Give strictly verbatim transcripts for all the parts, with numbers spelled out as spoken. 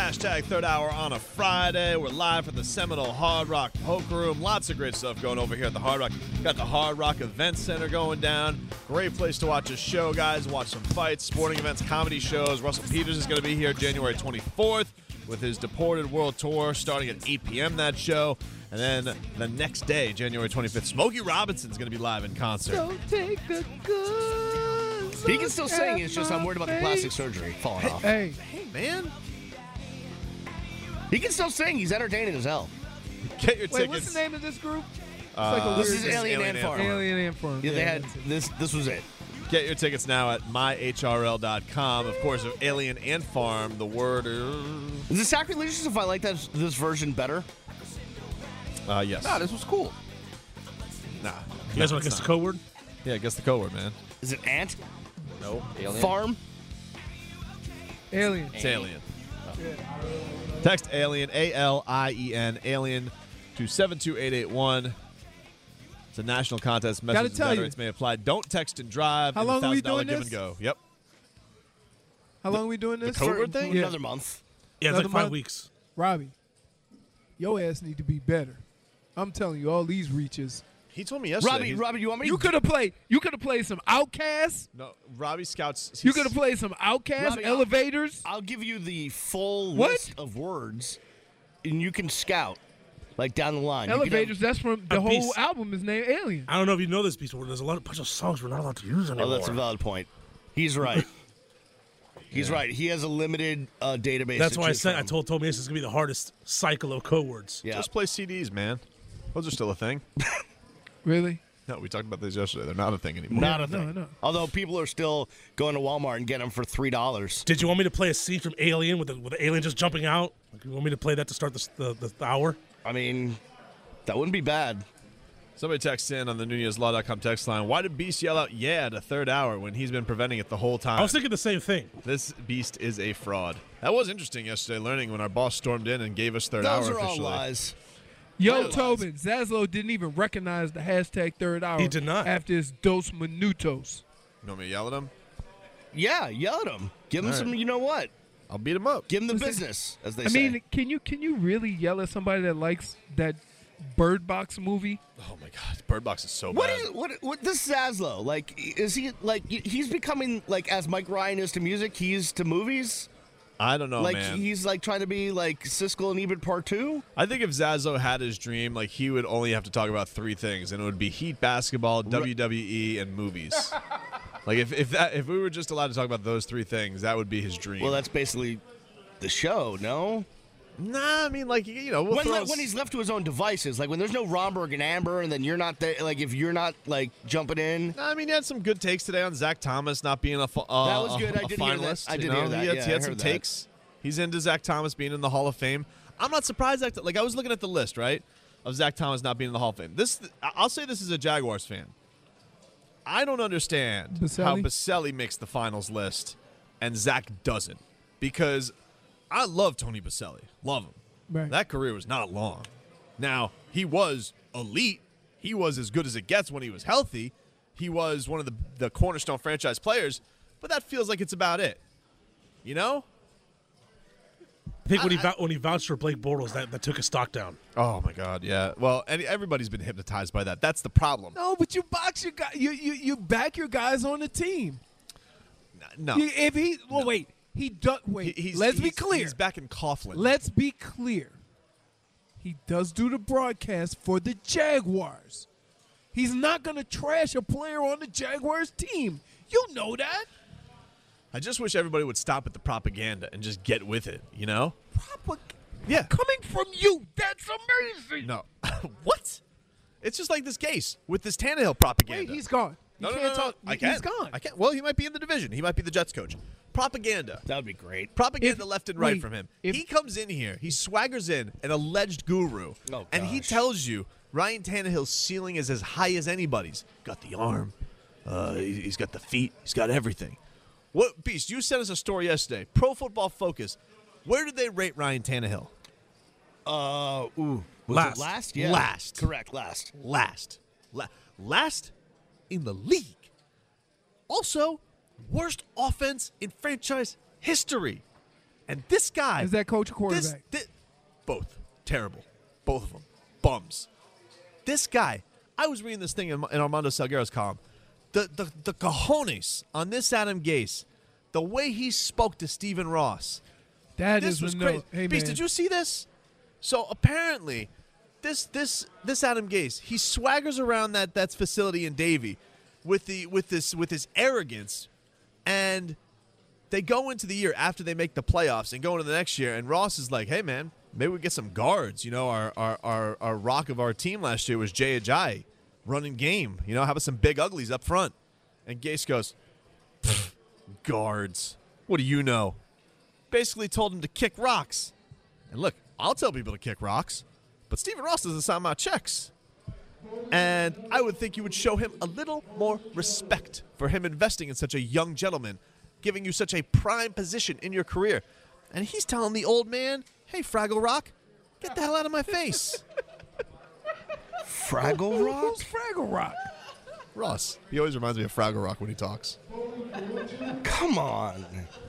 Hashtag third hour on a Friday. We're live from the Seminole Hard Rock Poker Room. Lots of great stuff going over here at the Hard Rock. Got the Hard Rock Event Center going down. Great place to watch a show, guys. Watch some fights, sporting events, comedy shows. Russell Peters is going to be here January twenty-fourth with his Deported World Tour starting at eight p.m. that show. And then the next day, January twenty-fifth, Smokey Robinson's going to be live in concert. So take a good He can still sing. It's just I'm worried about the plastic surgery falling off. Hey, Hey, man. He can still sing. He's entertaining as hell. Get your wait, tickets. what's the name of this group? It's Uh, like a This weird is name. Alien Alien Ant Farm. Ant Alien Ant Farm. Yeah, they had that's it. this. This was it. Get your tickets now at my H R L dot com. Of course, of Alien Ant Farm, the word is... Is it sacrilegious if I like that this version better? Uh, yes. Nah, this was cool. Nah. You guys want to guess the code word? Yeah, guess the code word, man. Is it ant? No. Farm? Alien. It's Alien. Text Alien, A L I E N, Alien, to seven two eight eight one. It's a national contest. Message tell you. veterans may apply. Don't text and drive. How and long a are we one thousand dollars doing give this? and go. Yep. How long are we doing this? code For word thing? Yeah. Another month. Yeah, it's Another like five month? weeks. Robbie, your ass need to be better. I'm telling you, all these reaches. He told me yesterday. Robbie, he's- Robbie, you want me You to could have played. You could have played some Outcasts. No, Robbie scouts. You could have played some Outcasts, Robbie, I'll- Elevators. I'll give you the full What? list of words, and you can scout, like down the line. You could have- Elevators. That's from the A whole piece. album is named Alien. I don't know if you know this piece, but there's a lot of bunch of songs we're not allowed to use anymore. Oh, that's a valid point. He's right. He's right. He has a limited uh, database. That's to why I choose said I from. told Tommy this is gonna be the hardest cycle of code words. Yeah. Just play C Ds, man. Those are still a thing. Really? No, we talked about these yesterday. They're not a thing anymore. Not a No, thing. no. Although people are still going to Walmart and getting them for three dollars. Did you want me to play a scene from Alien with the, with the alien just jumping out? Like, you want me to play that to start the the, the, the hour? I mean, that wouldn't be bad. Somebody texts in on the Nunez Law dot com text line. Why did Beast yell out "yeah" at a third hour when he's been preventing it the whole time? I was thinking the same thing. This Beast is a fraud. That was interesting yesterday, learning when our boss stormed in and gave us third Those hour are all officially. lies. Yo, Lies. Tobin, Zaslow didn't even recognize the hashtag third hour. He did not. After his dos minutos. You want me to yell at him? Yeah, yell at them. Give them All some. right. You know what? I'll beat him up. Give them the Listen, business, as they I say. mean, can you can you really yell at somebody that likes that Bird Box movie? Oh my God, Bird Box is so What bad. is what? What this Zaslow like? Is he like? He's becoming like as Mike Ryan is to music, he's to movies. I don't know, like man. he's like trying to be like Siskel and Ebert Part Two. I think if Zazo had his dream, like he would only have to talk about three things, and it would be Heat, basketball, W W E, and movies. Like if if that if we were just allowed to talk about those three things, that would be his dream. Well, that's basically the show, no? nah. I mean, like you know, we'll When, throw le- s- when he's left to his own devices, like when there's no Romberg and Amber, and then you're not there, like if you're not like jumping in. Nah, I mean, he had some good takes today on Zach Thomas not being a, fu- uh, That was good. a, I a did hear that. finalist. I you did know? hear that. He had, Yeah, he I had some heard that. takes. He's into Zach Thomas being in the Hall of Fame. I'm not surprised. That, like I was looking at the list, right, of Zach Thomas not being in the Hall of Fame. This, I'll say, this is a Jaguars fan. I don't understand Baselli? how Baselli makes the finals list and Zach doesn't, because I love Tony Baselli, love him. Right. That career was not long. Now, he was elite. He was as good as it gets when he was healthy. He was one of the, the cornerstone franchise players, but that feels like it's about it. You know? I think when he vou- when he vouched for Blake Bortles, that, that took his stock down. Oh, my God, yeah. Well, and everybody's been hypnotized by that. That's the problem. No, but you box your guy. You you you back your guys on the team. No. You- if he well, wait, he does. Wait, He- he's, let's be he's- clear. He's back in Coughlin. Let's be clear. He does do the broadcast for the Jaguars. He's not going to trash a player on the Jaguars team. You know that. I just wish everybody would stop at the propaganda and just get with it, you know? Propag- Yeah. Coming from you, that's amazing. No. What? It's just like this case with this Tannehill propaganda. Wait, he's gone. You No, no, can't no, no, talk. I He's can't. gone. I can't. Well, he might be in the division. He might be the Jets coach. Propaganda. That would be great. Propaganda If- left and right wait, from him. if- he comes in here. He swaggers in, an alleged guru. Oh, and he gosh. tells you Ryan Tannehill's ceiling is as high as anybody's. Got the arm. Uh, he- he's got the feet. He's got everything. What, Beast, you sent us a story yesterday. Pro Football Focus. Where did they rate Ryan Tannehill? Uh, ooh. Was Last. it last? Yeah. Last. Correct, last. Last. La- last in the league. Also, worst offense in franchise history. And this guy Is that coach or this, quarterback? thi- both terrible, both of them bums. This guy, I was reading this thing in, in Armando Salguero's column. The, the the cojones on this Adam Gase, the way he spoke to Stephen Ross. That This is was a no. crazy. Hey, Beast, man. did you see this? So apparently, this this this Adam Gase, he swaggers around that that facility in Davie with the with this with his arrogance, and they go into the year after they make the playoffs and go into the next year, and Ross is like, "Hey man, maybe we get some guards. You know, our our our, our rock of our team last year was Jay Ajayi, running game. You know, how about some big uglies up front?" And Gase goes, "Guards? What do you know?" Basically told him to kick rocks. And look, I'll tell people to kick rocks, but Stephen Ross doesn't sign my checks. And I would think you would show him a little more respect for him investing in such a young gentleman, giving you such a prime position in your career. And he's telling the old man, "Hey, Fraggle Rock, get the hell out of my face." Fraggle Rock? Who's Fraggle Rock? Ross. He always reminds me of Fraggle Rock when he talks. Come on.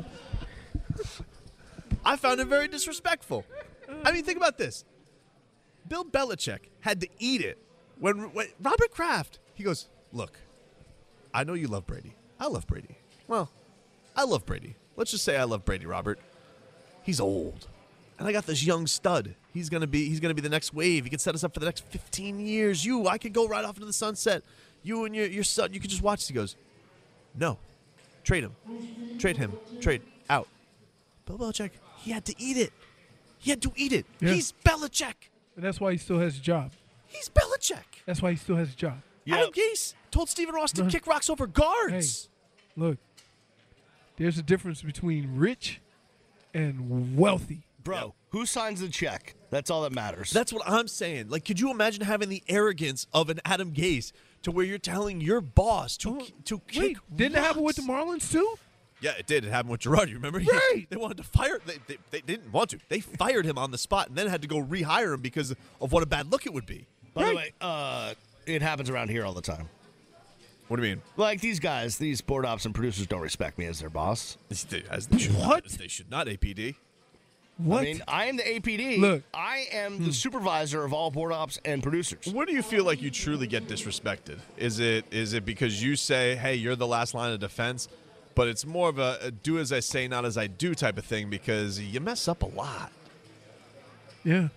I found it very disrespectful. I mean, think about this. Bill Belichick had to eat it when, when Robert Kraft, he goes, "Look, I know you love Brady. I love Brady. Well, I love Brady. Let's just say I love Brady, Robert. He's old. And I got this young stud. He's gonna be he's gonna be the next wave. He can set us up for the next fifteen years. You, I could go right off into the sunset. You and your, your son, you could just watch." He goes, "No. Trade him. Trade him. Trade out." Bill Belichick, he had to eat it. He had to eat it. Yeah. He's Belichick. And that's why he still has a job. He's Belichick. That's why he still has a job. Yeah. Adam Gase told Stephen Ross to No. kick rocks over guards. Look, there's a difference between rich and wealthy. Bro, Yep. who signs the check? That's all that matters. That's what I'm saying. Like, could you imagine having the arrogance of an Adam Gase to where you're telling your boss to Oh, to kick Wait, didn't it happen with the rocks? Marlins too? Yeah, it did. It happened with Gerard. You remember? He- Right. They wanted to fire. They, they, they didn't want to. They fired him on the spot and then had to go rehire him because of what a bad look it would be. By the Right. way, uh, it happens around here all the time. What do you mean? Like these guys, these board ops and producers don't respect me as their boss. As they should What? Not, as they should not. A P D. What? I mean, I am the A P D. Look. I am the supervisor of all board ops and producers. Where do you feel like you truly get disrespected? Is it is it because you say, "Hey, you're the last line of defense," but it's more of a, a "do as I say, not as I do" type of thing because you mess up a lot? yeah.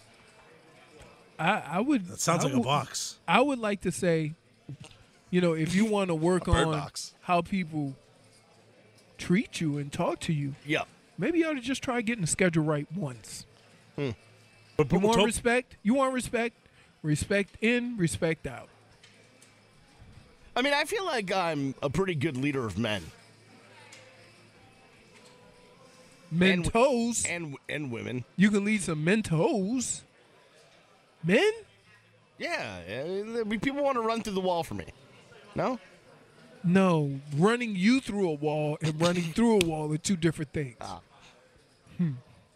I, I would. That sounds I like a would- box. I would like to say, you know, if you want to work A bird on box. how people treat you and talk to you, Yeah. maybe you ought to just try getting the schedule right once. But, You but want to- respect? You want respect? Respect in, respect out. I mean, I feel like I'm a pretty good leader of men Mentos. and and women. You can lead some Mentos. Men? Yeah, uh, people want to run through the wall for me. No? No. Running you through a wall and running through a wall are two different things. Hmm.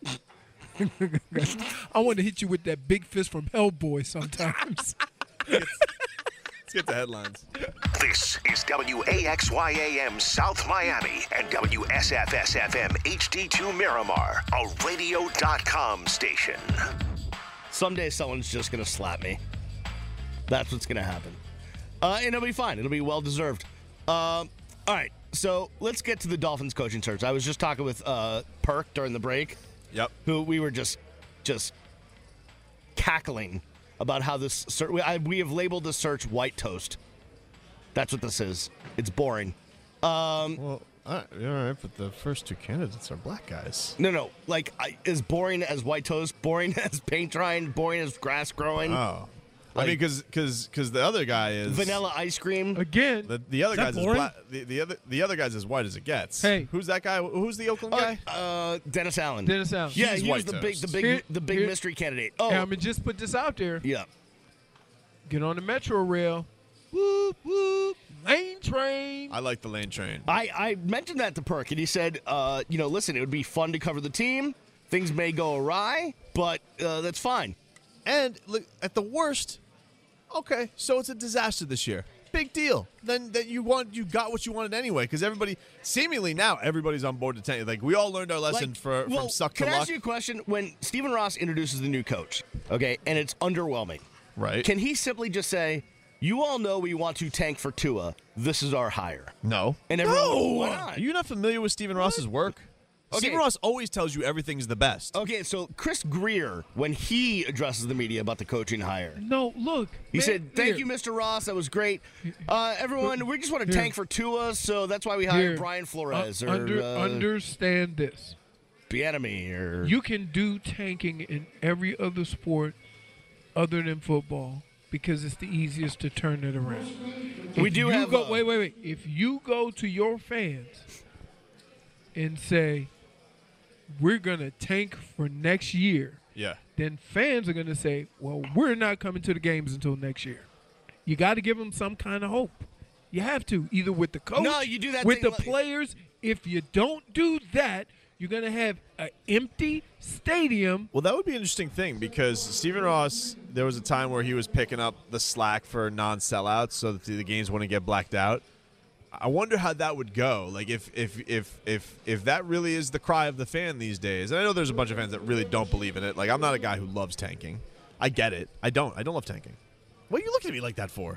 I want to hit you with that big fist from Hellboy sometimes. Let's get the headlines. This is W A X Y A M South Miami and W S F S F M H D two Miramar, a radio dot com station. Someday someone's just going to slap me. That's what's going to happen. Uh, and it'll be fine. It'll be well-deserved. Um, all right, so let's get to the Dolphins coaching search. I was just talking with uh, Perk during the break, Yep. who we were just just cackling about how this search, we, I, we have labeled the search white toast. That's what this is. It's boring. Well, all right, all right, but the first two candidates are black guys. No, no, like I, as boring as white toast, boring as paint drying, boring as grass growing, Oh. I Like- mean, because because because the other guy is vanilla ice cream. Again, The, the other Is that guy's as boring? black. The, the other the other guy's as white as it gets. Hey. who's that guy? Who's the Oakland Uh, guy? uh, Dennis Allen. Dennis Allen. Yeah, He's he was white the big, the toast. big, Here- the big here- mystery candidate. Oh, and I'm going to just put this out there. yeah. Get on the Metro rail. Whoop, whoop. Lane train. I like the lane train. I, I mentioned that to Perk, and he said, uh, you know, listen, it would be fun to cover the team. Things may go awry, but uh, that's fine. And look, at the worst, okay, so it's a disaster this year. big deal. Then that you want you got what you wanted anyway. Because everybody, seemingly now, everybody's on board to tank. Like we all learned our lesson Like, for well, from suck can to I luck. ask you a question? When Stephen Ross introduces the new coach, okay, and it's underwhelming, Right? can he simply just say, "You all know we want to tank for Tua. This is our hire." No. And everyone, no. why not? Are you not familiar with Stephen Ross's work? Okay. Stephen Ross always tells you everything's the best. Okay, so Chris Greer, when he addresses the media about the coaching hire, No, look. he man, said, "Thank here. you, Mister Ross. That was great. Uh, everyone, we just want to Here. tank for Tua, so that's why we hired Here. Brian Flores Uh, or under, uh, understand this. Bieniemy or You can do tanking in every other sport other than football because it's the easiest to turn it around. We If do you have, Go, uh, wait, wait, wait. If you go to your fans and say, we're going to tank for next year, Yeah. then fans are going to say, well, we're not coming to the games until next year. You got to give them some kind of hope. You have to, either with the coach, No, you do that with thing the like- players. If you don't do that, you're going to have an empty stadium. Well, that would be an interesting thing because Stephen Ross, there was a time where he was picking up the slack for non-sellouts so that the games wouldn't get blacked out. I wonder how that would go. Like if if if if if that really is the cry of the fan these days. And I know there's a bunch of fans that really don't believe in it. Like I'm not a guy who loves tanking. I get it. I don't. I don't love tanking. What are you looking at me like that for?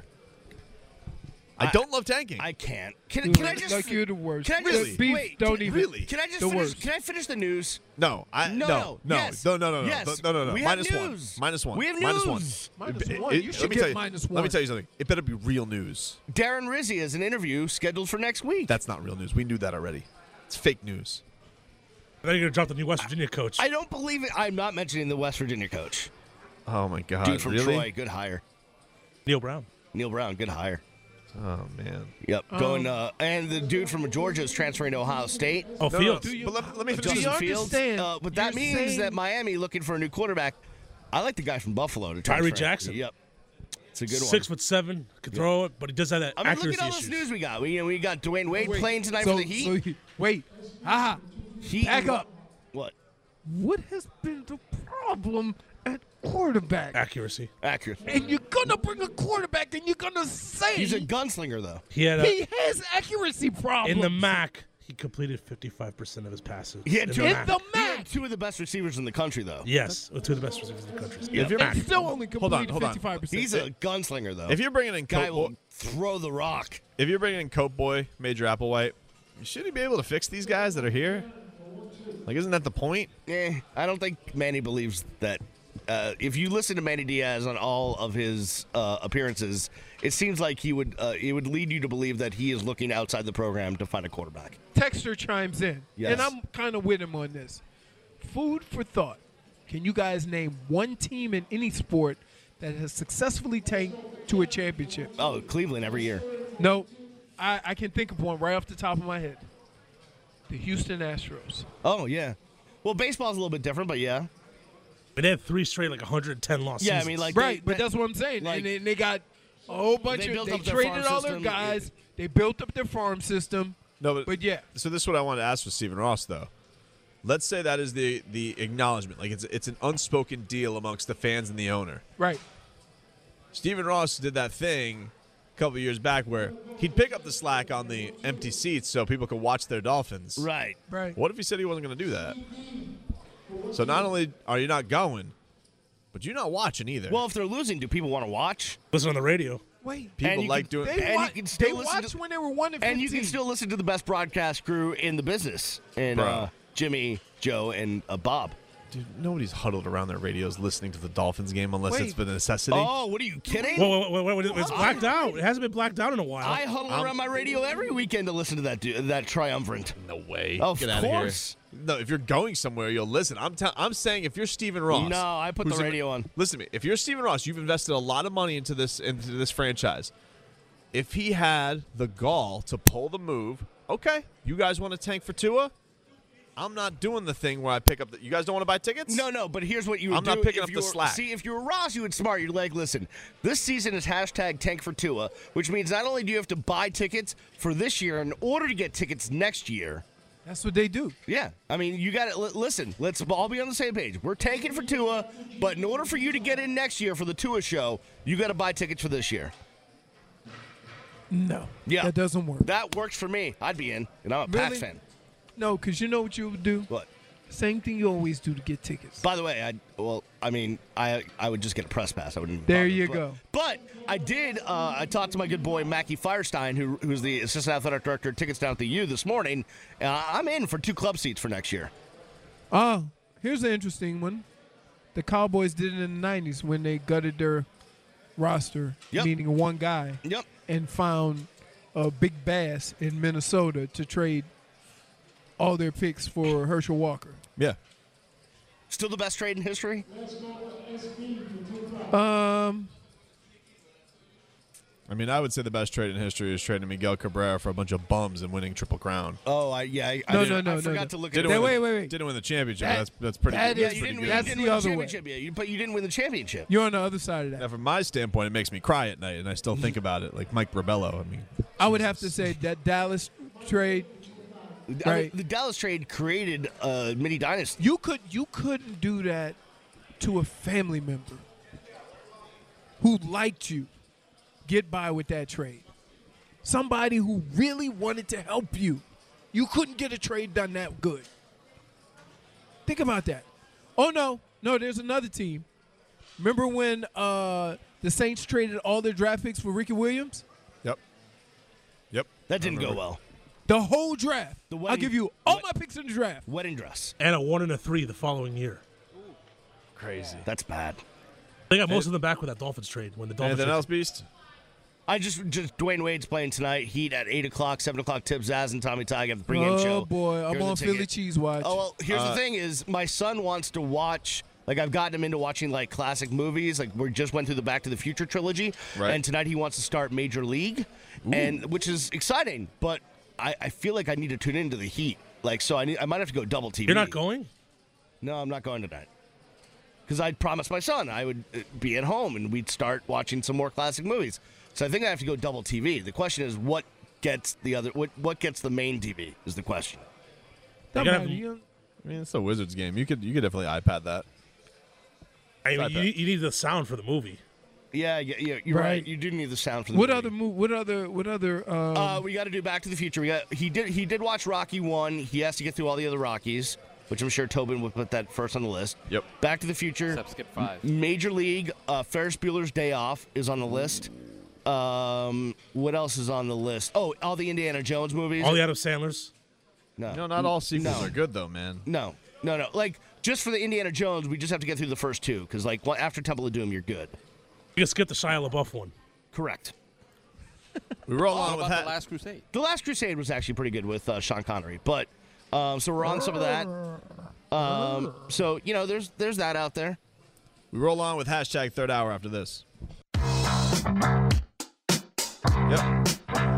I, I- don't love tanking. I can't. Can, Dude, can I just like you're the worst. Can I just Really? Beef, wait? don't can, even. really? Can I just The finish? worst. Can I finish the news? no, I No, no no, no yes, no no no no yes. no no no. We have Minus one. news. Minus one. We have Minus one. news. Minus It- one. it- You let should me get tell you- minus Let me one. tell you something. It better be real news. Darren Rizzi has an interview scheduled for next week. That's not real news. We knew that already. It's fake news. I think you're going to drop the new West Virginia coach. I don't believe it. I'm not mentioning the West Virginia coach. Oh my god. Dude from really? Troy, good hire. Neil Brown. Neil Brown, good hire. Oh man. Yep, going. Uh, and the dude from Georgia is transferring to Ohio State. Oh, No, no, Fields. but let, let me Do finish. you Justin Fields. understand? Uh, but that You're means saying- that Miami looking for a new quarterback. I like the guy from Buffalo to Tyree transfer. Jackson. Yep, it's a good Six one. foot seven, can throw it, but he does have that I mean, look accuracy at all this issues. news we got. We, you know, we got Dwayne Wade Wait, playing tonight so, for the Heat. so he- wait. Aha. He- Back up. What? What has been the problem at quarterback? Accuracy. Accurate. And you're gonna bring a quarterback, and you're gonna say He's a gunslinger, though. He had a, he has accuracy problems in the M A C. He completed fifty-five percent of his passes. He had in two, the In M A C. the he had match. two of the best receivers in the country, though. Yes, with two of the best receivers in the country. If you're- M A C. And still only Hold on, completed hold on. fifty-five percent. He's a gunslinger, though. If you're bringing in guy Coke, will Boy, throw the rock. if you're bringing in Coke Boy, Major Applewhite, shouldn't he be able to fix these guys that are here? Like, isn't that the point? Eh, I don't think Manny believes that. Uh, if you listen to Manny Diaz on all of his uh, appearances, it seems like he would uh, it would lead you to believe that he is looking outside the program to find a quarterback. Texter chimes in, Yes. and I'm kind of with him on this. Food for thought. Can you guys name one team in any sport that has successfully tanked to a championship? Oh, Cleveland every year. No, I, I can think of one right off the top of my head. The Houston Astros. Oh yeah. Well, baseball's a little bit different, but yeah. But they had three straight, like one hundred ten lost Yeah, I seasons. mean, like Right, they- but they- that's what I'm saying. like- and, they, and they got a whole bunch They of. built They up their traded farm all their system. guys. They built up their farm system. No, but, But yeah. So this is what I wanted to ask with Stephen Ross, though. Let's say that is the the acknowledgement, like it's it's an unspoken deal amongst the fans and the owner. Right. Stephen Ross did that thing a couple of years back where he'd pick up the slack on the empty seats so people could watch their Dolphins. Right. Right. What if he said he wasn't going to do that? So not only are you not going, but you're not watching either. Well, if they're losing, do people want to watch? Listen on the radio. Wait. people and you like can- doing. They, and wa- you can still they listen watched to- when they were one and And you fifteen. can still listen to the best broadcast crew in the business, and Bro. uh, Jimmy, Joe, and uh, Bob. Dude, nobody's huddled around their radios listening to the Dolphins game unless Wait. it's been a necessity. Oh, what are you kidding? Whoa, whoa, whoa, whoa, it's blacked out. It hasn't been blacked out in a while. I huddle around my radio every weekend to listen to that du- that triumvirate. No way. Of Get outta course. here. No, if you're going somewhere, you'll listen. I'm tell- I'm saying if you're Stephen Ross. No, I put who's the in- radio on. Listen to me. If you're Stephen Ross, you've invested a lot of money into this into this franchise. If he had the gall to pull the move, okay, you guys want to tank for Tua? I'm not doing the thing where I pick up the. You guys don't want to buy tickets? No, no, but here's what you would I'm do. not picking if up you the were- slack. See, if you were Ross, you would smart. You're like, listen, this season is hashtag tank for Tua, which means not only do you have to buy tickets for this year in order to get tickets next year. That's what they do. Yeah, I mean, you got to listen. Let's all be on the same page. We're tanking for Tua, but in order for you to get in next year for the Tua show, you got to buy tickets for this year. No. Yeah. That doesn't work. That works for me. I'd be in, and I'm a Pats Really? fan. No, because you know what you would do? What? Same thing you always do to get tickets. By the way, I well, I mean, I I would just get a press pass. I wouldn't. Even There bother, you but, go. But I did. Uh, I talked to my good boy Mackie Firestein, who who's the assistant athletic director of tickets down at the U this morning. Uh, I'm in for two club seats for next year. Oh, here's an interesting one. The Cowboys did it in the nineties when they gutted their roster, Yep. meaning one guy, Yep. and found a big bass in Minnesota to trade all their picks for Herschel Walker. Yeah. Still the best trade in history. Um, I mean, I would say the best trade in history is trading Miguel Cabrera for a bunch of bums and winning Triple Crown. Oh, I yeah. I, No, I, no, I no, no, forgot no. to look at Didn't it. Wait, win, wait, wait, wait. Didn't win the championship. That- that's that's pretty that good. Yeah, is you That's didn't, pretty win, you That's didn't the win the other way. championship yet, you, but you didn't win the championship. you're on the other side of Now, that. from my standpoint, it makes me cry at night, and I still think about it, like Mike Rebello. I mean, I would have to say that Dallas trade. I mean, Right. the Dallas trade created a mini dynasty. You could you couldn't do that to a family member who liked you. Get by with that trade. Somebody who really wanted to help you. You couldn't get a trade done that good. Think about that. Oh no, no, there's another team. Remember when uh, the Saints traded all their draft picks for Ricky Williams? yep, yep. That didn't I go remember. well. The whole draft. The I'll wedding- give you all wed- my picks in the draft. Wedding dress. And a one and a three the following year. Crazy. That's bad. They got most of them back with that Dolphins trade when the Dolphins. Anything trade- else, Beast? I just just Dwayne Wade's playing tonight. Heat at eight o'clock, seven o'clock. Tip Zaz and Tommy Tig have the pregame Oh show. boy, I'm Here's the on Philly ticket. cheese watch. Oh well, here's Uh, the thing: is my son wants to watch. Like I've gotten him into watching like classic movies. Like we just went through the Back to the Future trilogy, Right. and tonight he wants to start Major League, and which is exciting. But I, I feel like I need to tune into the Heat. Like so, I need, I might have to go double T V. You're not going? No, I'm not going tonight. Because I promised my son I would uh, be at home and we'd start watching some more classic movies. So I think I have to go double T V. The question is, what gets the other? What what gets the main T V is the question. Doesn't gotta matter. have- You- I mean, it's a Wizards game. You could you could definitely iPad that. I mean, Not you, bad. you need the sound for the movie. Yeah, yeah, yeah you're right. Right. You do need the sound for the What movie. other mo- What other? What other? Um, Uh, we got to do Back to the Future. We got he did he did watch Rocky one. He has to get through all the other Rockies, which I'm sure Tobin would put that first on the list. Yep. Back to the Future. Except skip five. Major League. Uh, Ferris Bueller's Day Off is on the list. Um, what else is on the list? Oh, all the Indiana Jones movies. All the Adam Sandlers. no, You know, not all sequels No. are good though, man. no, no, no. Like just for the Indiana Jones, we just have to get through the first two because like well, after Temple of Doom, you're good. You can skip the Shia LaBeouf one. Correct. We roll How on with about that. the Last Crusade? The Last Crusade was actually pretty good with uh, Sean Connery, but um, so we're on some of that. Um, so you know, there's there's that out there. We roll on with hashtag third hour after this. Yep.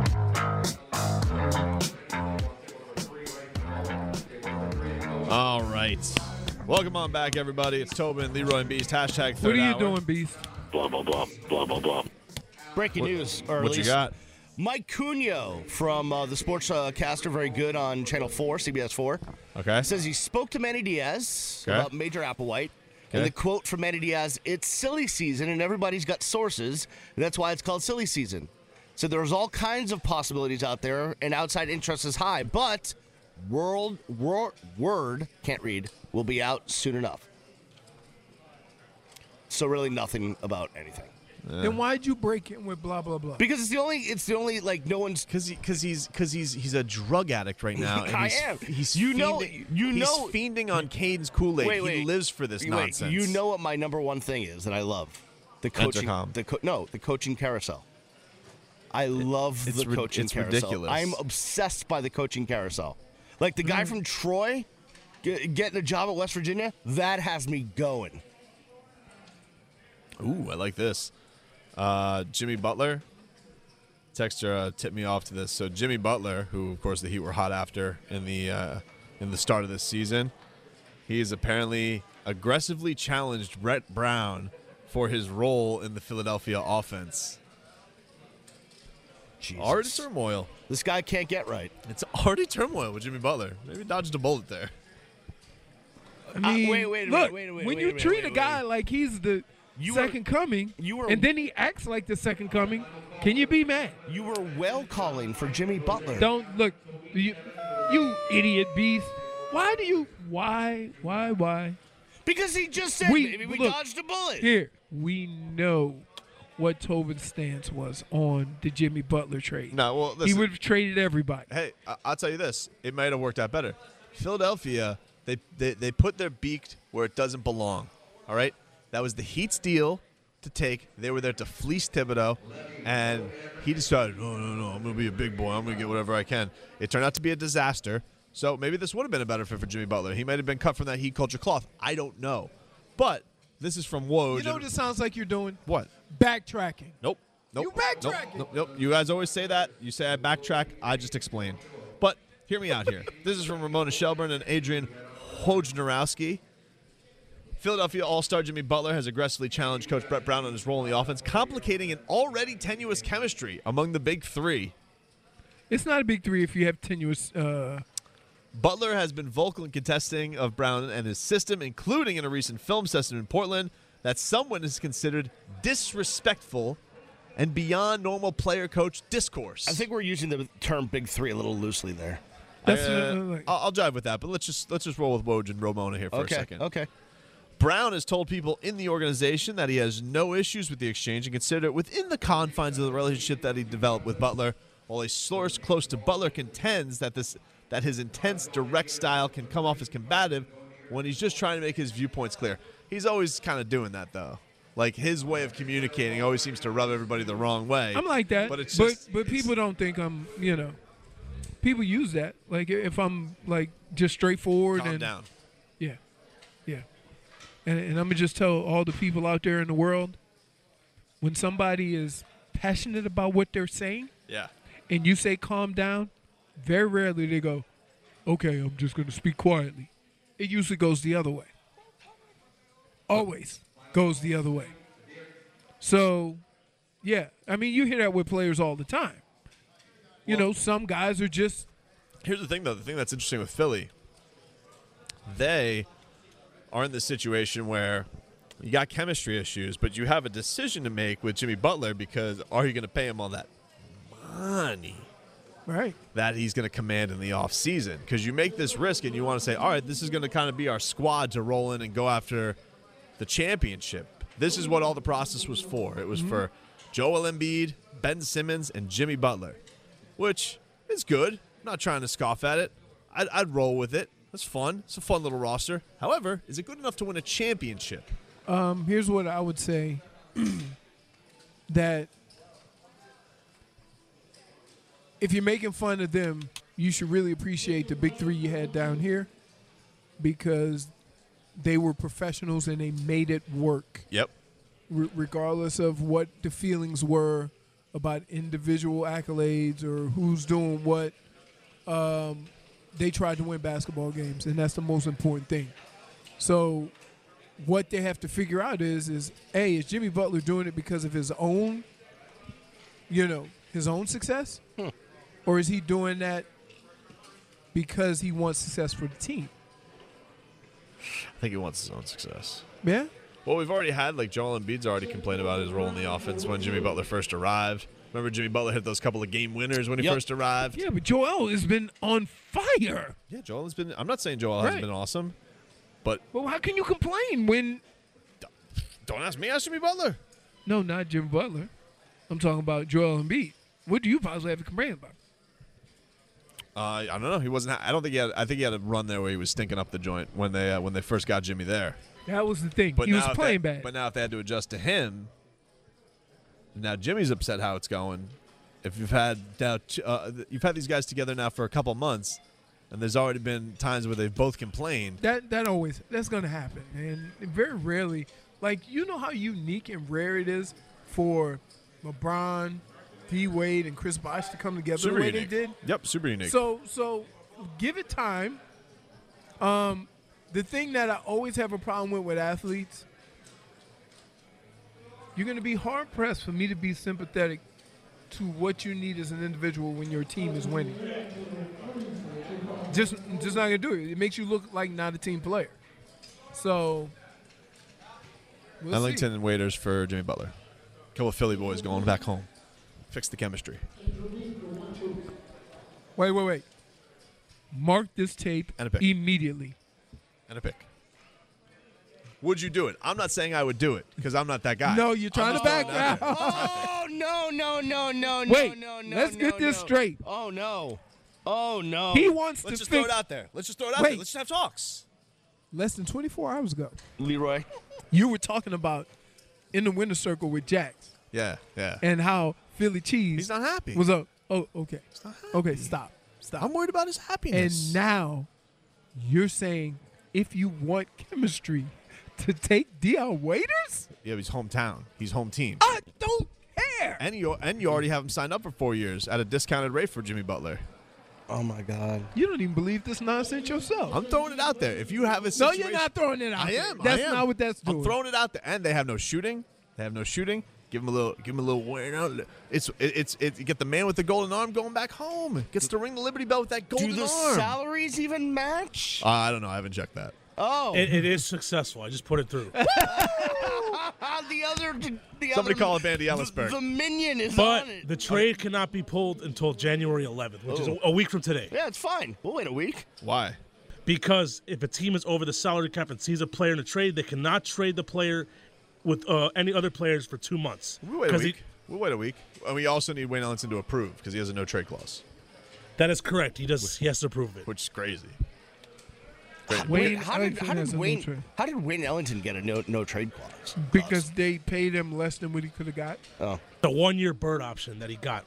All right. Welcome on back, everybody. It's Tobin, Leroy, and Beast. Hashtag third what are you hour. doing, Beast? Blah, blah, blah, blah, blah, blah. Breaking news. Or at What you least got? Mike Cunio from uh, the Sports uh, Caster, very good on Channel four, C B S four, Okay. says he spoke to Manny Diaz Okay. about Major Applewhite. And Okay. the quote from Manny Diaz, it's silly season and everybody's got sources. And that's why it's called silly season. So there's all kinds of possibilities out there and outside interest is high. But world, wor- word, can't read, will be out soon enough. So really nothing about anything. Then why'd you break in with blah blah blah? Because it's the only, it's the only, like, no one's Because he, cause he's because he's he's a drug addict right now. And I he's, am. He's You know- fiending- you he's know- fiending on Caden's Kool-Aid. Wait, He wait. lives for this Wait, nonsense. You know what my number one thing is that I love? The coaching. Intercom. The co- no, the coaching carousel. I love it's the rid- coaching it's carousel. ridiculous. I'm obsessed by the coaching carousel. Like the guy from Troy g- getting a job at West Virginia, that has me going. Ooh, I like this. Uh, Jimmy Butler. Texter uh, tipped me off to this. So Jimmy Butler, who of course the Heat were hot after in the uh, in the start of this season, he has apparently aggressively challenged Brett Brown for his role in the Philadelphia offense. Jesus. Already turmoil. This guy can't get right. It's already turmoil with Jimmy Butler. Maybe dodged a bullet there. I mean, wait, wait a look, minute, wait a minute, when wait you a minute, treat wait a a guy minute. like he's the You were- second coming, you were- and then he acts like the second coming, Can you be mad? You were well calling for Jimmy Butler. Don't look, you, you idiot beast. Why do you? Why? Why? Why? Because he just said We- maybe we look, dodged a bullet. Here, we know what Tobin's stance was on the Jimmy Butler trade. No, well, he listen. would have traded everybody. Hey, I- I'll tell you this. It might have worked out better. Philadelphia, they, they they put their beak where it doesn't belong. All right? That was the Heat's deal to take. They were there to fleece Thibodeau, and he decided, no, no, no, I'm going to be a big boy. I'm going to get whatever I can. It turned out to be a disaster. So maybe this would have been a better fit for Jimmy Butler. He might have been cut from that Heat culture cloth. I don't know. But this is from Woj. You know what and- it sounds like you're doing? What? Backtracking. Nope. Nope. You backtracking. Nope, nope, nope. You guys always say that. You say I backtrack. I just explain. But hear me out here. This is from Ramona Shelburne and Adrian Wojnarowski. Philadelphia All-Star Jimmy Butler has aggressively challenged Coach Brett Brown on his role in the offense, complicating an already tenuous chemistry among the big three. It's not a big three if you have tenuous. Uh, Butler has been vocal in contesting of Brown and his system, including in a recent film session in Portland that some witnesses considered disrespectful and beyond normal player-coach discourse. I think we're using the term "big three" a little loosely there. that's Uh, uh, like, I'll, I'll jive with that, but let's just let's just roll with Woj and Ramona here for okay. a second. Okay. Brown has told people in the organization that he has no issues with the exchange and considered it within the confines of the relationship that he developed with Butler. While a source close to Butler contends that this that his intense, direct style can come off as combative when he's just trying to make his viewpoints clear. He's always kind of doing that, though. Like, his way of communicating always seems to rub everybody the wrong way. I'm like that, But it's but just, but it's- people don't think I'm. You know, people use that. Like if I'm like just straightforward calm and down. yeah, yeah, and and I'm gonna just tell all the people out there in the world, when somebody is passionate about what they're saying, Yeah. and you say calm down, very rarely they go, okay, I'm just going to speak quietly. It usually goes the other way. Always goes the other way. So, yeah, I mean, you hear that with players all the time. You know, some guys are just, Here's the thing, though. The thing that's interesting with Philly, they are in this situation where you got chemistry issues, but you have a decision to make with Jimmy Butler because are you going to pay him all that money right. that he's going to command in the offseason? Because you make this risk and you want to say, all right, this is going to kind of be our squad to roll in and go after the championship. This is what all the process was for. It was Mm-hmm. for Joel Embiid, Ben Simmons, and Jimmy Butler, which is good. I'm not trying to scoff at it. I'd, I'd roll with it. That's fun. It's a fun little roster. However, is it good enough to win a championship? Um, here's what I would say that if you're making fun of them, you should really appreciate the big three you had down here because they were professionals and they made it work, Yep. R- regardless of what the feelings were about individual accolades or who's doing what. Um, they tried to win basketball games, and that's the most important thing. So what they have to figure out is, is A, is Jimmy Butler doing it because of his own, you know, his own success? Hmm. Or is he doing that because he wants success for the team? I think he wants his own success. Yeah? Well, we've already had, like, Joel Embiid's already complained about his role in the offense when Jimmy Butler first arrived. Remember Jimmy Butler hit those couple of game winners when he Yep. first arrived? Yeah, but Joel has been on fire. Yeah, Joel has been – I'm not saying Joel Right. hasn't been awesome, but Well, how can you complain when don't ask me, ask Jimmy Butler. No, not Jimmy Butler. I'm talking about Joel Embiid. What do you possibly have to complain about? Uh, I don't know. He wasn't. I don't think he had. I think he had a run there where he was stinking up the joint when they uh, when they first got Jimmy there. That was the thing. But he now was if playing they, bad. But now if they had to adjust to him, now Jimmy's upset how it's going. If you've had now, t- uh, you've had these guys together now for a couple months, and there's already been times where they've both complained. That that always that's gonna happen, and very rarely, like you know how unique and rare it is for LeBron, D Wade, and Chris Bosh to come together Super the way unique. they did. Yep, super unique. So so give it time. Um, the thing that I always have a problem with with athletes, you're gonna be hard pressed for me to be sympathetic to what you need as an individual when your team is winning. Just, just not gonna do it. It makes you look like not a team player. So, we'll Ellington see. and waiters for Jimmy Butler. Couple of Philly boys going back home. Fix the chemistry. Wait, wait, wait. Mark this tape And a pick. immediately. And a pick. Would you do it? I'm not saying I would do it because I'm not that guy. No, you're trying to back out. Oh no no no no no Wait, no no! let's no, get this no. straight. Oh no! Oh no! He wants Let's to just throw fix it out there. Let's just throw it out Wait. there. Let's just have talks. less than twenty-four hours ago. Leroy. You were talking about in the winner circle with Jax Yeah, yeah. and how Philly cheese He's not happy. was up. Oh, okay. not happy. Okay, stop. Stop. I'm worried about his happiness. And now you're saying if you want chemistry to take Dion Waiters? yeah, he's hometown. He's home team. I don't care. And you and you already have him signed up for four years at a discounted rate for Jimmy Butler. Oh my God. You don't even believe this nonsense yourself. I'm throwing it out there. If you have a no, situation, you're not throwing it out I there. am. That's I am. not what that's doing. I'm throwing it out there, and they have no shooting. They have no shooting. Give him a little. Give him a little. You know, it's it, it's it. You get the man with the golden arm going back home. Gets to ring the Liberty Bell with that golden Do the arm. salaries even match? Uh, I don't know. I haven't checked that. Oh. It, it is successful. I just put it through. the other. The Somebody other, call it Bandy the, Ellisberg. the minion is But on it. the trade cannot be pulled until January eleventh, which is a, Oh. a week from today. Yeah, it's fine. We'll wait a week. Why? Because if a team is over the salary cap and sees a player in a trade, they cannot trade the player with uh, any other players for two months. We wait a 'Cause week. he- We'll wait a week. And we also need Wayne Ellington to approve because he has a no trade clause, that is correct. He does. He has to approve it. which is crazy. Wayne Wait, how did Ellington how has did a no Wayne trade. how did Wayne Ellington get a no no trade clause? Because they paid him less than what he could have got. Oh. The one-year bird option that he got.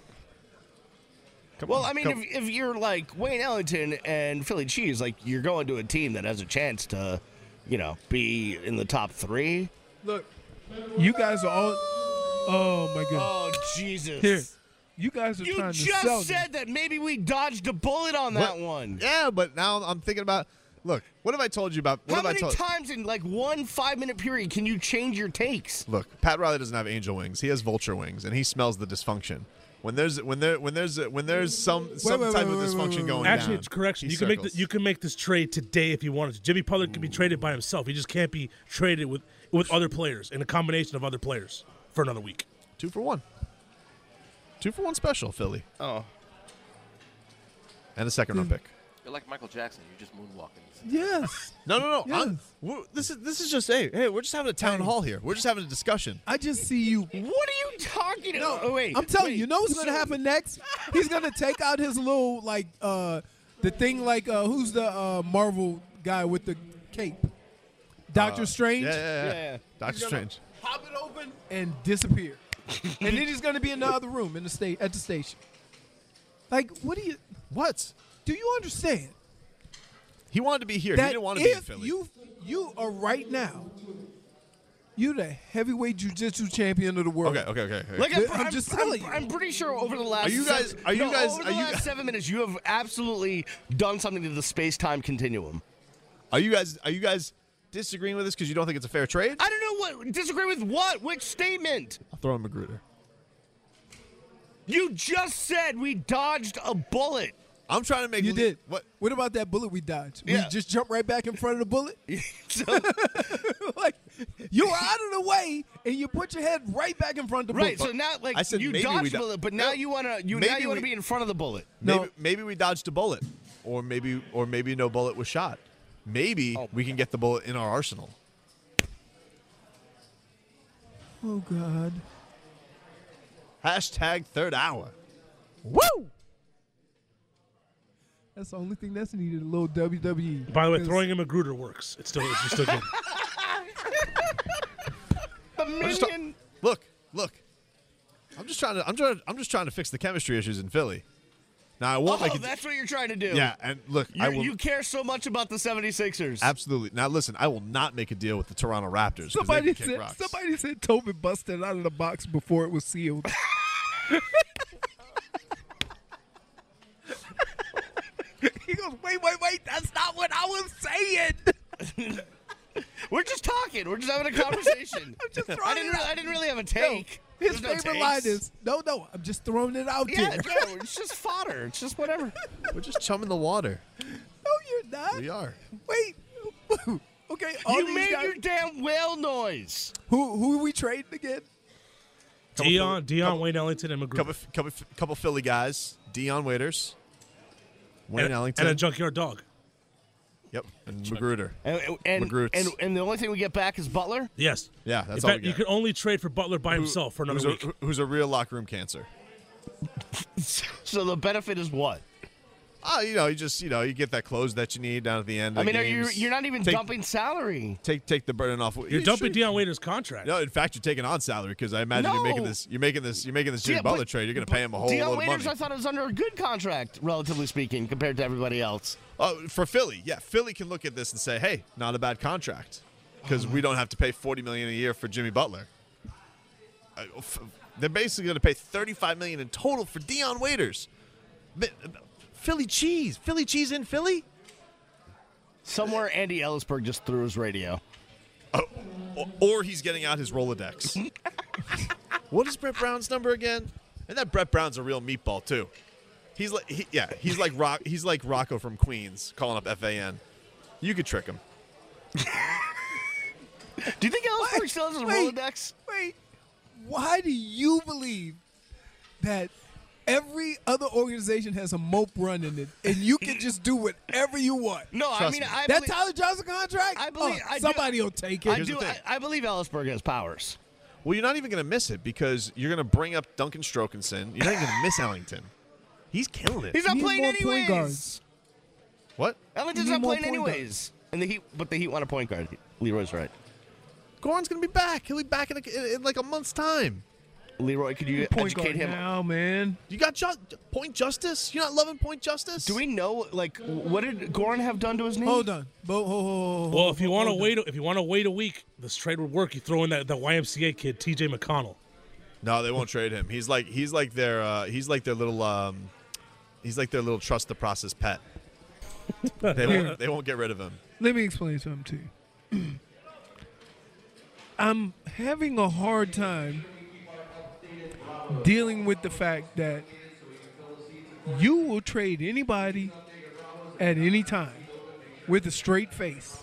Come Well, on, I mean, come- if, if you're like Wayne Ellington and Philly Cheese, like you're going to a team that has a chance to, you know, be in the top three. Look, you guys are all. Oh my goodness. Oh Jesus! Here, you guys are You trying to just sell said that maybe we dodged a bullet on that What? one. Yeah, but now I'm thinking about. Look, what have I told you about? What How have I many told? times in like one five minute period can you change your takes? Look, Pat Riley doesn't have angel wings. He has vulture wings, and he smells the dysfunction. When there's when there when there's when there's some some wait, type wait, of wait, dysfunction wait, wait, going wait. Actually, down, it's correction. he You can make circles. the, you can make this trade today if you wanted to. Jimmy Butler can be traded by himself. He just can't be traded with with other players in a combination of other players for another week. two for one. Two for one special, Philly, Oh, and a second round pick. You're like Michael Jackson. You're just moonwalking. Yes. No, no, no. I'm- Yes. we're- this is this is just hey, hey. We're just having a town Hey. hall here. We're just having a discussion. I just see you. what are you talking about? Oh, wait, I'm telling wait. you, you know what's gonna So- happen next? He's gonna take out his little like uh the thing like uh who's the uh Marvel guy with the cape? Doctor Strange. Yeah, yeah, yeah. Yeah, yeah. Doctor He's gonna Strange. Pop it open and disappear. And then he's gonna be in the other room in the state at the station. Like, what do you What? do you understand? He wanted to be here. That he didn't want to be in if Philly. you you are right now, you the heavyweight jiu-jitsu champion of the world. okay, okay, okay. okay. Like I'm I'm, I'm just I'm, telling you. I'm pretty sure over the last Are you guys- seven, are you no, guys- over are the you last guys- seven minutes you have absolutely done something to the space time continuum. Are you guys are you guys disagreeing with this because you don't think it's a fair trade? I don't know what disagree with what which statement. I'll throw in Magruder. You just said we dodged a bullet. I'm trying to make You le- did. What? What about that bullet we dodged? Yeah. We just jumped right back in front of the bullet? So, Like, you were out of the way, and you put your head right back in front of the right, bullet. so now like I said you maybe we dodged do- a bullet, but now No. you wanna you now Maybe you wanna we- be in front of the bullet. Maybe, No. maybe we dodged a bullet, or maybe or maybe no bullet was shot. Maybe Oh. we can get the bullet in our arsenal. Oh, God. Hashtag third hour. Woo! That's the only thing that's needed, a little W W E. By the way, 'Cause throwing him a Magruder works. It's still it's still good. The just minion. Look, look. I'm just trying to. I'm trying. I'm just trying to fix the chemistry issues in Philly. Now I won't Oh, make it. that's what you're trying to do. Yeah, and look, You, I will you care so much about the seventy-sixers. absolutely. Now listen, I will not make a deal with the Toronto Raptors. 'cause they Somebody can kick said, rocks. somebody said Tobin busted out of the box before it was sealed. He goes, wait, wait, wait, that's not what I was saying. We're just talking. We're just having a conversation. I'm just I throwing didn't. it Really, out. I didn't really have a take. His There's no favorite takes. line is, no, no, I'm just throwing it out Yeah, there. no, it's just fodder. It's just whatever. We're just chumming the water. No, you're not. We are. Wait. Okay, all You these made guys, your damn whale noise. who who are we trading again? Couple Dion, Philly- Dion, couple- Wayne Ellington, and Couple, McGruder. couple, couple Philly guys. Dion Waiters. Wayne and, Ellington. and a junkyard dog. Yep. And Magruder. And and, McGroots. and and the only thing we get back is Butler. Yes. Yeah, that's In all fact, we you get. can only trade for Butler by Who- himself for another who's week. A, who's a real locker room cancer. So the benefit is what? Oh, you know, you just, you know, you get that close that you need down at the end. Of I mean, the are you games. you're not even Take- dumping salary. Take take the burden off. You're You dumping should- Dion Waiters' contract. No, in fact, you're taking on salary because I imagine you're making No. this. You're making this. You're making this Jimmy Yeah, Butler but- trade. You're going to pay him a whole Dion load Waiters, of money. I thought, was under a good contract, relatively speaking, compared to everybody else. Oh, for Philly, yeah, Philly can look at this and say, "Hey, not a bad contract," because we don't have to pay forty million a year for Jimmy Butler. Uh, f- They're basically going to pay thirty-five million in total for Dion Waiters. Bi- Philly cheese, Philly cheese in Philly. Somewhere, Andy Ellisberg just threw his radio. Oh, or, or he's getting out his Rolodex. What is Brett Brown's number again? And that Brett Brown's a real meatball too. He's like, he, yeah, he's like Rock. He's like Rocco from Queens calling up F A N. You could trick him. Do you think Ellisberg still has his wait. Rolodex? Wait, why do you believe that every other organization has a mope run in it, and you can just do whatever you want? No, I Trust mean, me. I That believe, Tyler Johnson contract? I believe- Oh, I do- somebody will take it. I Here's the do. thing. I, I believe Ellisberg has powers. Well, you're not even going to miss it because you're going to bring up Duncan Strokinson. You're not even going to miss Ellington. He's killing it. He's not Need playing more point anyways. guards. What? Ellington's Need not more playing point anyways. And the Heat, but the Heat want a point guard. Leroy's right. Goran's going to be back. He'll be back in, a, in, in like a month's time. Leroy, could you Point educate guard him? now, man. You got ju- point justice? You're not loving point justice? Do we know, like, what did Goran have done to his knee? Hold on. Bo- ho- ho- ho- ho- Well, if you ho- want to hold on. wait, if you want to wait a week, this trade would work. You throw in that the Y M C A kid, T J McConnell. No, they won't trade him. He's like he's like their uh, he's like their little um, he's like their little trust the process pet. They won't, they won't get rid of him. Let me explain something to you. I'm having a hard time dealing with the fact that you will trade anybody at any time with a straight face.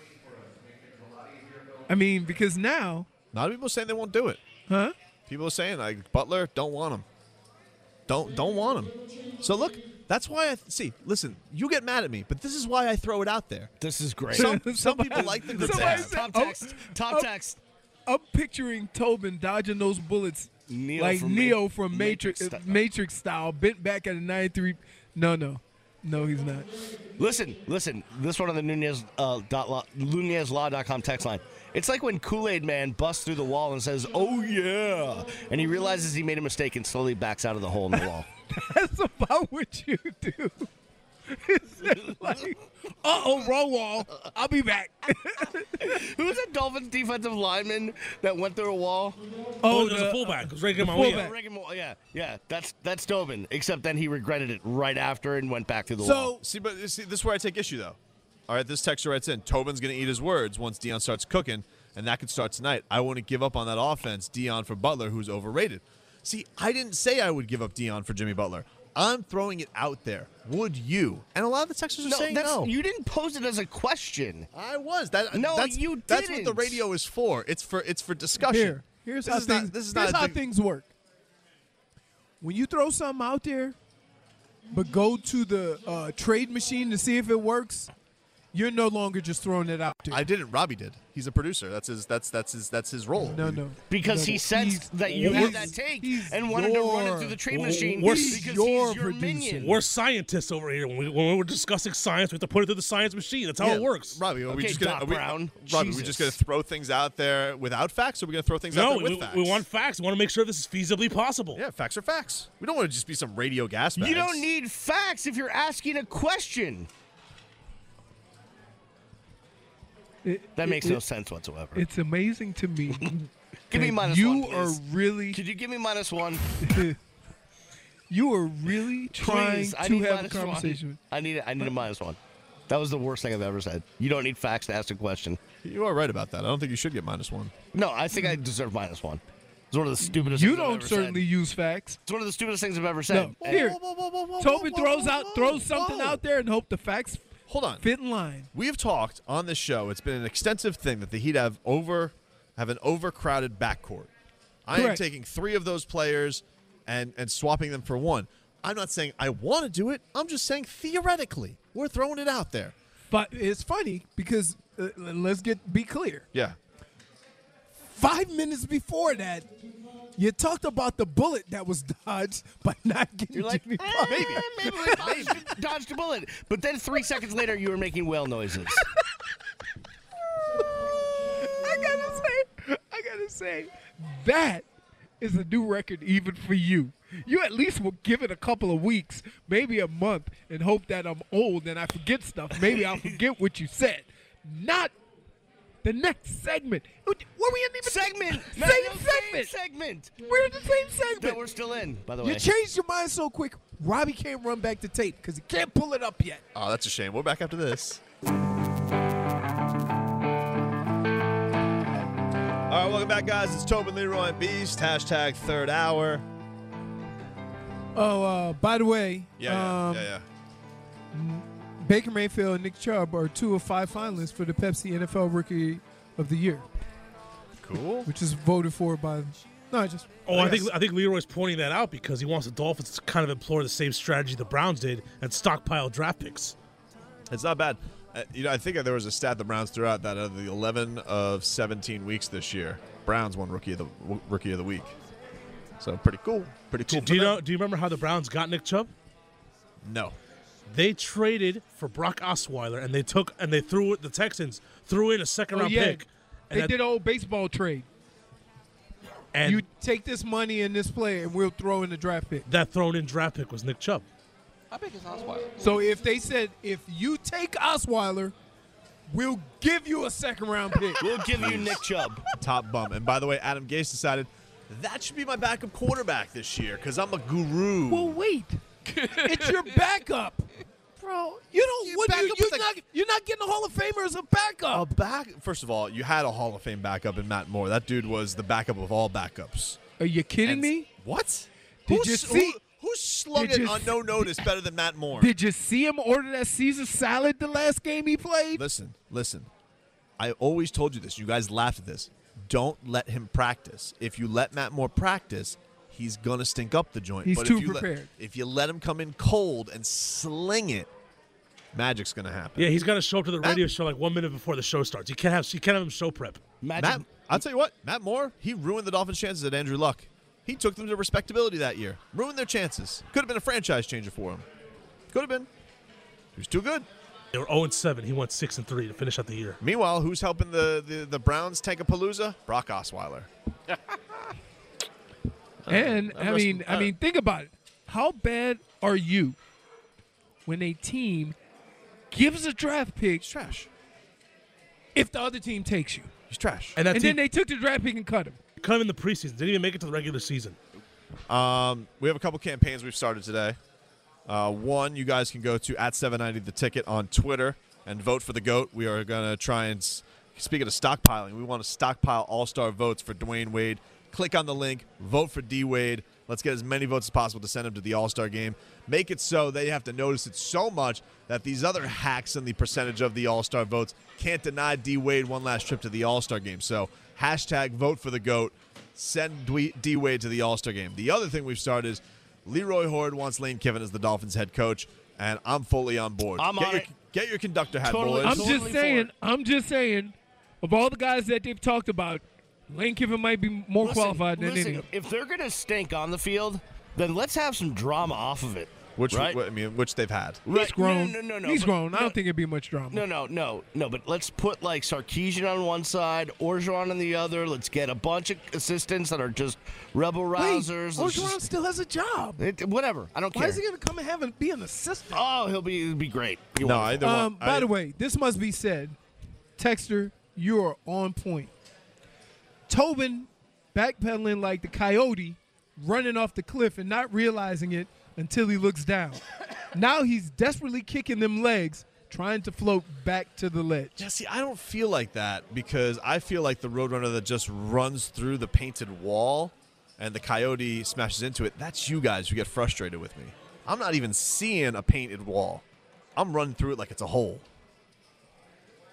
I mean, because now, A lot of people saying they won't do it. huh? People are saying like Butler don't want him. Don't don't want him. So look, that's why I see. Listen, you get mad at me, but this is why I throw it out there. This is great. Some some Somebody- people like the good somebody text. said- top Oh, text. Top oh. text. I'm picturing Tobin dodging those bullets Neo like from Neo Ma- from Matrix Matrix, style. Matrix style, bent back at a ninety-three. No, no, no, he's not. Listen, listen. This one on the Nunez uh, dot law, Nunez Law dot com text line. It's like when Kool-Aid Man busts through the wall and says, "Oh yeah," and he realizes he made a mistake and slowly backs out of the hole in the wall. That's about what you do. It's like, uh oh, wrong wall. I'll be back. Who was that Dolphins defensive lineman that went through a wall? Oh, Oh, it was the- a fullback. It was Reagan the Mawia. fullback. Reagan Mo- Yeah, yeah. That's that's Tobin. Except then he regretted it right after and went back through the wall. So See, but see, this is where I take issue though. All right, this texter writes in, Tobin's going to eat his words once Dion starts cooking, and that could start tonight. I want to give up on that offense, Dion for Butler, who's overrated. See, I didn't say I would give up Dion for Jimmy Butler. I'm throwing it out there. Would you? And a lot of the texters are no, saying that's, no. you didn't pose it as a question. I was. That No, that's, you That's what the didn't. radio is for. It's for it's for discussion. here, here's This how is not- things. this is here's not a how dig- things work. When you throw something out there, but go to the uh, trade machine to see if it works, you're no longer just throwing it out there. I didn't. Robbie did. He's a producer. That's his. That's that's his. That's his role. no, no. Because No, he no. sensed He's- that you he's- had that take he's and wanted to run it your- through the trade We're- machine we're- because your he's your producer. minion. We're scientists over here. When, we, when we're discussing science, we have to put it through the science machine. That's how Yeah, it works. Robbie, are we Okay, just gonna Doc are we, Brown. Robbie, we Jesus. just gonna throw things out there without facts, or are we gonna throw things out No, there with we, facts? we want facts. We want to make sure this is feasibly possible. Yeah, facts are facts. We don't want to just be some radio gas bags. You don't need facts if you're asking a question. It- That it- makes it- no sense whatsoever. It's amazing to me. Give me that minus you one, please. are really, Could you give me minus one? you are really trying Please, I to need have a minus conversation. one. I need. I need a minus one. That was the worst thing I've ever said. You don't need facts to ask a question. You are right about that. I don't think you should get minus one. No, I think I deserve minus one. It's one of the stupidest. You things I've don't ever certainly Said. use facts. It's one of the stupidest things I've ever said. No. Here, Whoa, whoa, whoa, whoa, Tobin whoa, throws whoa, out, whoa, throws something whoa. out there and hope the facts Hold on. fit in line. We have talked on this show. It's been an extensive thing that the Heat have over have an overcrowded backcourt. I am Correct. taking three of those players and, and swapping them for one. I'm not saying I want to do it. I'm just saying theoretically. We're throwing it out there. But it's funny because uh, let's get be clear. Yeah. Five minutes before that, you talked about the bullet that was dodged by not getting You're like, Jimmy eh, Butler. maybe, maybe we dodged, dodged a bullet. But then three seconds later, you were making whale noises. I gotta say, I gotta say, that is a new record even for you. You at least will give it a couple of weeks, maybe a month, and hope that I'm old and I forget stuff. Maybe I'll forget what you said. Not the next segment. Were we in even Segment! Same No, no, segment. Same segment! We're in the same segment. That we're still in, by the way. You changed your mind so quick. Robbie can't run back to tape because he can't pull it up yet. Oh, that's a shame. We're back after this. All right, welcome back, guys. It's Tobin, Leroy, and Beast. Hashtag third hour. Oh, uh, by the way, Yeah, yeah, um, yeah, yeah. Baker Mayfield and Nick Chubb are two of five finalists for the Pepsi N F L Rookie of the Year, Cool. which is voted for by. No, I just. Oh, I, I think guess- I think Leroy's pointing that out because he wants the Dolphins to kind of employ the same strategy the Browns did and stockpile draft picks. It's not bad. Uh, you know, I think there was a stat the Browns threw out that out of the eleven of seventeen weeks this year, Browns won Rookie of the w- Rookie of the Week. So pretty cool. Pretty cool. Do, for do you them. know? Do you remember how the Browns got Nick Chubb? No. They traded for Brock Osweiler and they took and they threw it. The Texans threw in a second Oh, round yeah. pick. And They that- did an old baseball trade. and You take this money and this player, and we'll throw in the draft pick. that thrown in draft pick was Nick Chubb. How big is Osweiler? So if they said, if you take Osweiler, we'll give you a second round pick. We'll give you Nick Chubb. Top bum. And by the way, Adam Gase decided that should be my backup quarterback this year because I'm a guru. Well, wait. It's your backup. Bro, you don't. You What back you, up you're, with a- not, you're not getting a Hall of Famer as a A backup. back. First of all, you had a Hall of Fame backup in Matt Moore. That dude was the backup of all backups. Are you kidding And- me? What? Did Who's- you see- Who, who slung did it you on s- no notice better than Matt Moore? Did you see him order that Caesar salad the last game he played? Listen, listen. I always told you this. You guys laughed at this. Don't let him practice. If you let Matt Moore practice, he's gonna stink up the joint. He's but too if you prepared. Let, if you let him come in cold and sling it, magic's gonna happen. Yeah, he's got to show up to the Matt- radio show like one minute before the show starts. You can't have you can't have him show prep. Magic. Matt, I'll tell you what, Matt Moore, he ruined the Dolphins' chances at Andrew Luck. He took them to respectability that year. Ruined their chances. Could have been a franchise changer for him. Could have been. He was too good. They were zero and seven. He went six and three to finish out the year. Meanwhile, who's helping the, the, the Browns tank a palooza? Brock Osweiler. And I rest- mean, I uh, mean, think about it. How bad are you when a team gives a draft pick He's trash. if the other team takes you, He's trash. And that and team then they took the draft pick and cut him? cut him in the preseason. Didn't even make it to the regular season. Um, we have a couple campaigns we've started today. Uh, one, you guys can go to at seven ninety The Ticket on Twitter and vote for the GOAT. We are going to try and, s- speaking of stockpiling, we want to stockpile all-star votes for Dwayne Wade. Click on the link, vote for D. Wade. Let's get as many votes as possible to send him to the All-Star game. Make it so they have to notice it so much that these other hacks in the percentage of the All-Star votes can't deny D. Wade one last trip to the All-Star game. So hashtag vote for the GOAT. Send Dwe- D. Wade to the All-Star game. The other thing we've started is Leroy Horde wants Lane Kiffin as the Dolphins head coach, and I'm fully on board. I'm get on your, it. Get your conductor hat, Totally. boys. I'm Totally just for saying. it. I'm just saying. Of all the guys that they've talked about, Lane Kiffin might be more Listen, qualified than listen, any of them. if they're gonna stink on the field, then let's have some drama off of it. which right? I mean, which they've had. He's Right. grown. No, no, no, no. He's but- grown. I no, don't think it'd be much drama. No, no, no, no. But let's put like Sarkisian on one side, Orgeron on the other. Let's get a bunch of assistants that are just rebel Wait, rousers. Let's Orgeron just- still has a job. it, whatever. I don't Why care. is he going to come and have and be an assistant? Oh, he'll be. He'll be great. Be No, wonderful. either Um, one. by I- the way, this must be said. Texter, you are on point. Tobin backpedaling like the coyote running off the cliff and not realizing it until he looks down. Now he's desperately kicking them legs, trying to float back to the ledge. Yeah, see, I don't feel like that because I feel like the Roadrunner that just runs through the painted wall and the coyote smashes into it. That's you guys who get frustrated with me. I'm not even seeing a painted wall. I'm running through it like it's a hole.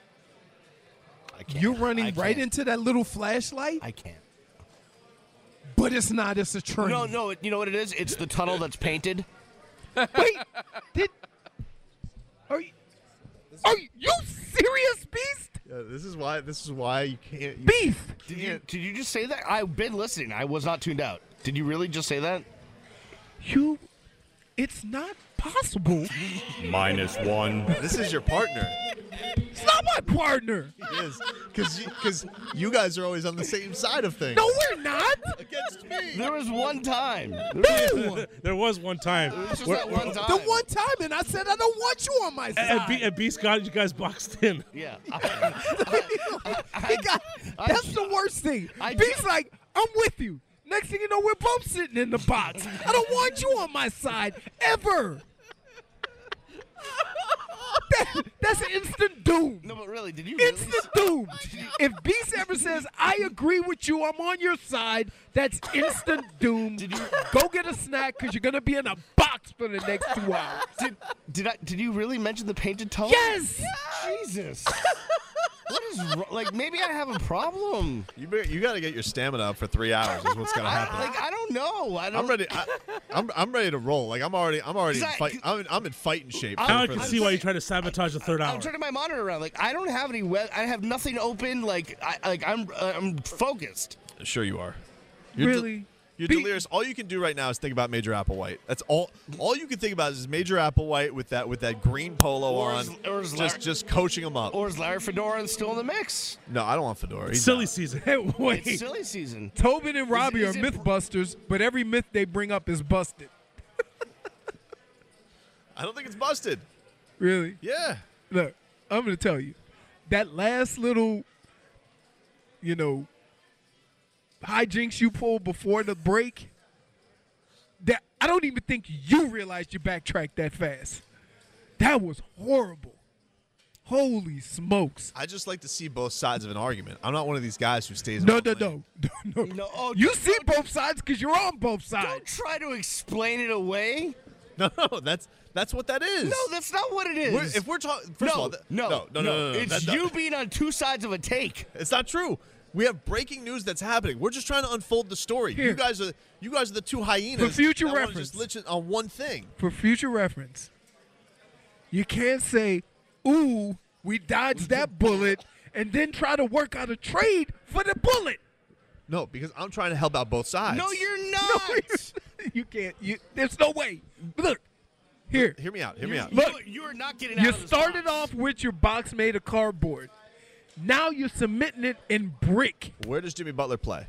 I can't. You're running I right can't. into that little flashlight, I can't. But it's not. It's a train. No, no. You know what it is? It's the tunnel that's painted. Wait. Did. Are you. Are you serious, Beast? Yeah, this is why. This is why you can't. You Beast. Did you, did you just say that? I've been listening. I was not tuned out. Did you really just say that? You. It's not possible. Minus one. This is your partner. It's not my partner. He is. Because you, 'cause you guys are always on the same side of things. No, we're not. Against me. There was one time. No. There was one time. It was just where- that one time. The one time, and I said I don't want you on my side. And, B, and B Scott, you guys boxed in. Yeah. He got- that's the worst thing. I B's ju- like, I'm with you. Next thing you know, we're both sitting in the box. I don't want you on my side ever. That, that's instant doom. No, but really, did you really? Instant doom. If Beast ever says, I agree with you, I'm on your side, that's instant doom. Did you- Go get a snack because you're going to be in a box for the next two hours. Did, did I? Did you really mention the painted tunnel? Yes. Jesus. What is wrong? Like, maybe I have a problem. You be, you got to get your stamina up for three hours. Is what's gonna I, happen. like, I don't know. I don't. I'm ready. I, I'm I'm ready to roll. Like I'm already I'm already in Cause I- fight. I'm in, I'm in fighting shape. I- for- Now I for can this. see why you try to sabotage the third hour. I'm turning my monitor around. Like, I don't have any. Web, I have nothing open. Like, I like I'm uh, I'm focused. Sure you are. You're de- Really? you're Be- delirious. All you can do right now is think about Major Applewhite. That's all. All you can think about is Major Applewhite with that with that green polo Or on, is- or is just Larry- just coaching him up. Or is Larry Fedora still in the mix? No, I don't want Fedora. He's Silly not. season. Hey, It's wait. silly season. Tobin and Robbie is are it- mythbusters, but every myth they bring up is busted. I don't think it's busted. Really? Yeah. Look, I'm going to tell you. That last little, you know, hijinks you pulled before the break, that I don't even think you realized you backtracked that fast. That was horrible. Holy smokes. I just like to see both sides of an argument. I'm not one of these guys who stays. No, on no, one lane. no, no, no. No, oh, You don't- see don't- both sides because you're on both Don't sides. try to explain it away. No, no, that's that's what that is. No, that's not what it is. We're, if we're talking, first no, of all, th- no, no, no, no, no, no, It's that- you that- being on two sides of a take. It's not true. We have breaking news that's happening. We're just trying to unfold the story. Here. You guys are you guys are the two hyenas. For future that wanna reference. just listen on one thing. For future reference, you can't say, ooh, we dodged that bullet, and then try to work out a trade for the bullet. No, because I'm trying to help out both sides. No, you're No, not. you can't. You, there's no way. Look, here. Hear me out. Hear me out. Look, you, you are not getting You out of this started box. off with your box made of cardboard. Now you're submitting it in brick. Where does Jimmy Butler play?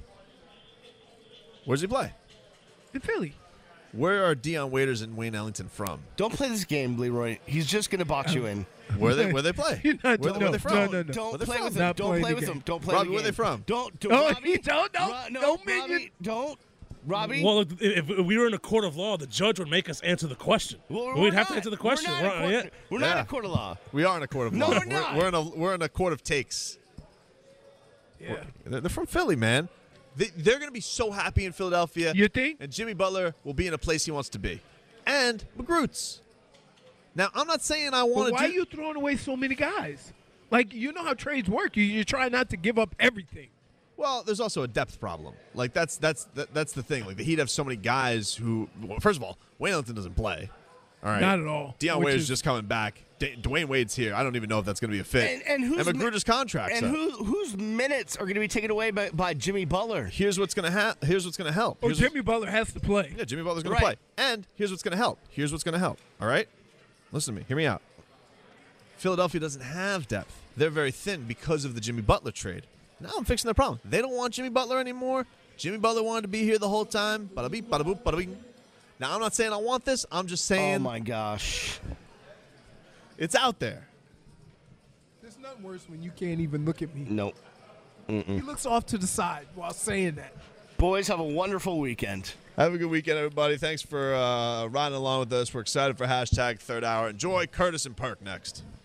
Where does he play? In Philly. Where are Deion Waiters and Wayne Ellington from? Don't play this game, Leroy. He's just gonna box you in. Where they where they play? You're not- where, no, where they from? no, no, no. Don't Where they play from? with him. Not Don't playing play the with game. him. Don't play Robbie, the where game. they from? Don't. don't Oh, Robbie, you don't- no, Ro- no, minion. Robbie, don't. Robbie. Well, if, if we were in a court of law, the judge would make us answer the question. Well, We'd we're have to not. answer the question. We're not, We're- a yeah. court, we're not Yeah. a court of law. We are in a court of No, law. we're not. We're in a we're in a court of takes. Yeah. They're, they're from Philly, man. They, they're going to be so happy in Philadelphia. You think? And Jimmy Butler will be in a place he wants to be. And McGroots. Now, I'm not saying I want But to why do. are you throwing away so many guys? Like, you know how trades work. You, you try not to give up everything. Well, there's also a depth problem. Like that's that's that, that's the thing. Like the Heat have so many guys who. Well, first of all, Wayne Ellington doesn't play. All right, Not at all. Deion Which Waiters is- just coming back. D- Dwayne Wade's here. I don't even know if that's going to be a fit. And, and who's and mi- McGruder's contract. And so. who, whose minutes are going to be taken away by, by Jimmy Butler? Here's what's going to happen. Here's what's going to help. Oh, Here's Jimmy Butler has to play. what's- yeah, Jimmy Butler's going to Right. play. And here's what's going to help. Here's what's going to help. All right, listen to me. Hear me out. Philadelphia doesn't have depth. They're very thin because of the Jimmy Butler trade. Now I'm fixing their problem. They don't want Jimmy Butler anymore. Jimmy Butler wanted to be here the whole time. Bada beep, bada boop, bada bing. Now I'm not saying I want this. I'm just saying Oh my gosh. it's out there. There's nothing worse when you can't even look at me. Nope. He looks off to the side while saying that. Boys, have a wonderful weekend. Have a good weekend, everybody. Thanks for uh, riding along with us. We're excited for hashtag third hour. Enjoy Curtis and Perk next.